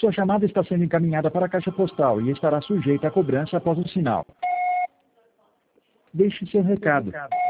Sua chamada está sendo encaminhada para a caixa postal e estará sujeita a cobrança após o sinal. Deixe seu recado.